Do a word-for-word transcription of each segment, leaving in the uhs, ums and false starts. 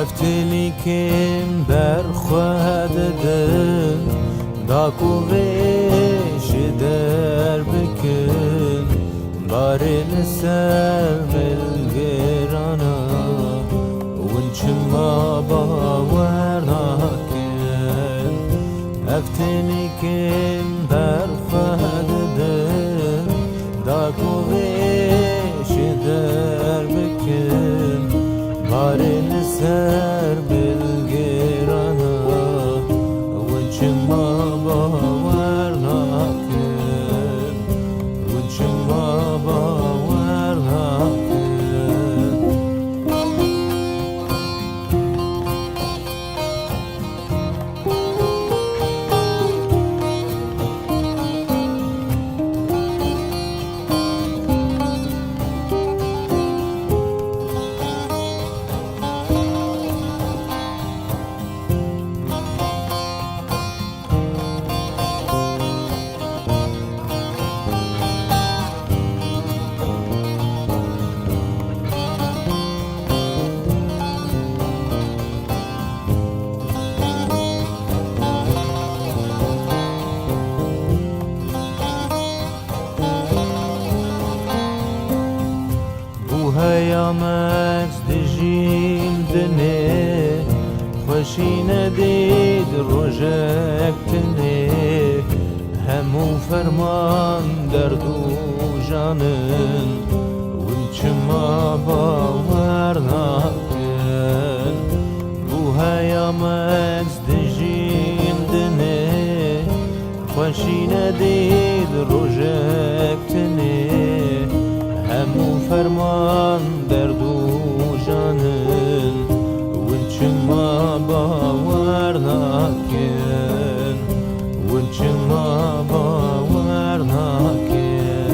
افتلی کم بر خود دل داکو غیش در بکن بارن سر ملگرانا ونچما باور نکن افتلی کم بر خود دل داکو غیش در بکن بارن سر ملگرانا ونچما باور نکن ونچما باور نکن هیامت دژیم دنه خوشی ندید روژک تنه همو فرمان درد و جانن ونچما باور نکن بو هیامت دژیم دنه خوشی ندید روژک تنه همو فرمان درد و جانن ونچما باور نکن ونچما باور نکن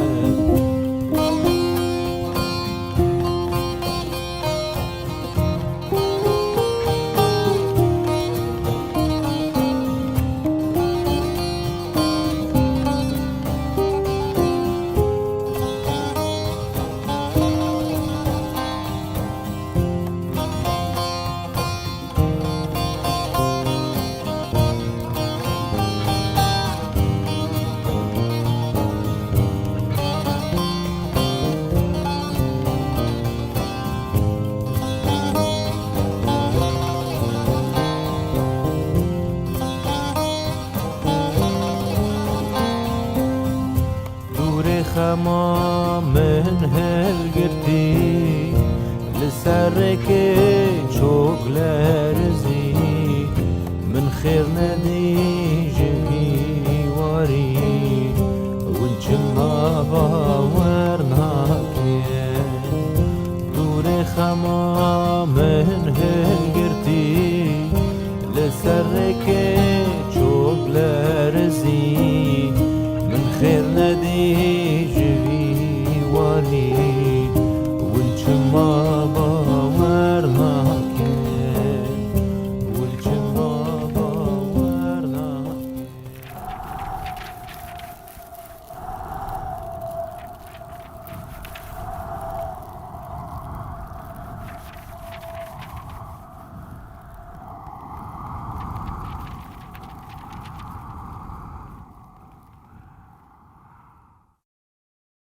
خما من هل گرتی لسر که چوک لرزی من خیر ندی جمی واری ونچما باور نکن دور خما من هل گرتی لسر که چوک لرزی من خیر ندی